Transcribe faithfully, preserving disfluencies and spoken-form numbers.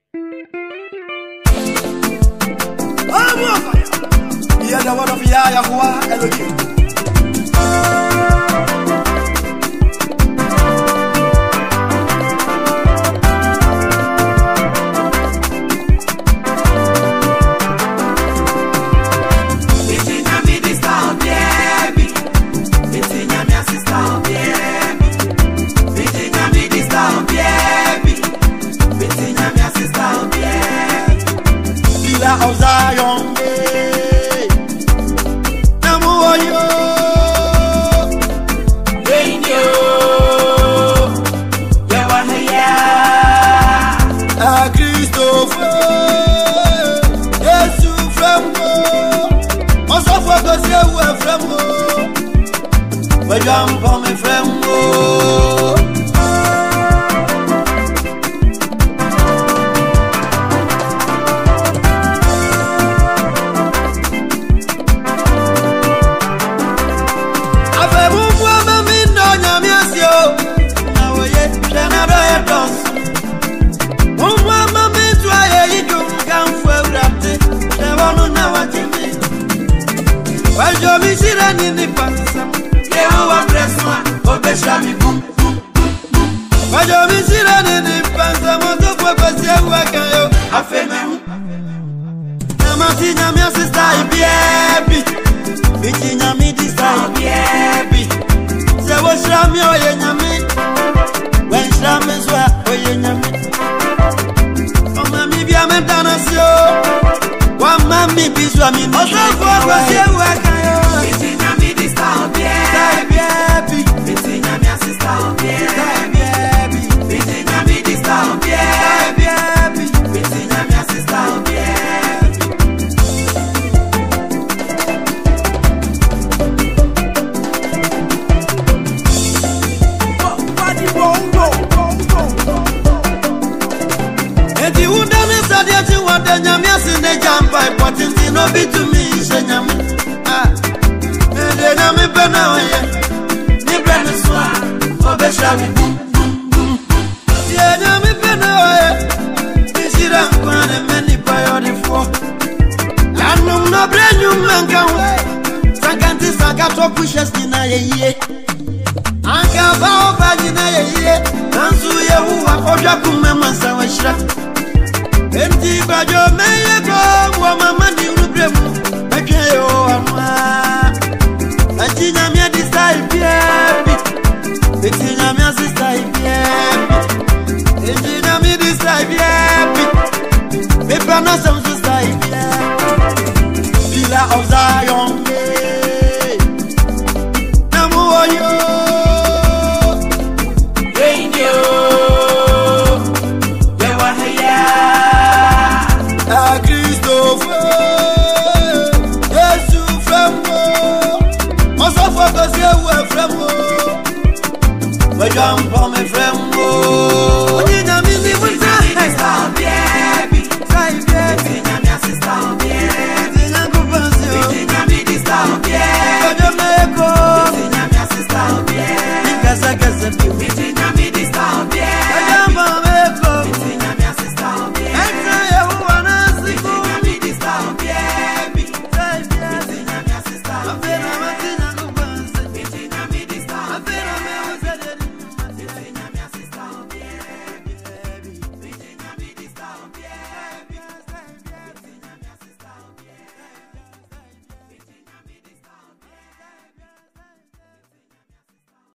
Hear the word of Yahweh Elohim. Of Zion, Namuayo, Radio, Yawahaya, Christopher, Yesu from home, also focus you from home, but jump on me from home. Wajomi shirani ni pasa, Yehovah bless me, obeshami boom boom boom. Wajomi shirani ni pasa, moto kwa pasi wakayo, afeme. Namati nyami asista ibiebi, biti nyami disa ibiebi. Sewo shami oye nyami, wen shami zwa oye nyami. Omami bia mentana sio, wa mami bizwa mi. Oso kwa pasi wakayo. No be to me, Shenyam. Ah, and then I'm a banana. Nibrana Swa, Obeshavi. Yeah, I'm a banana. This is a one and many priority for. I know no brand new man can wait. Sakanti Sakato pushes in a year. Anka Bao Bagina a year. Nansu Yahu, Ojakum, Mansawashra. Empty Bajo may go, woman. Okay, oh, I'm Latina, me decide, baby. Latina, me decide, baby. Latina, me decide, baby. Paper, no some society, baby. Villa of Zion, Namuayo, Radio, Yawahaya, Christopher. Focus you from home. But jump on me, friend.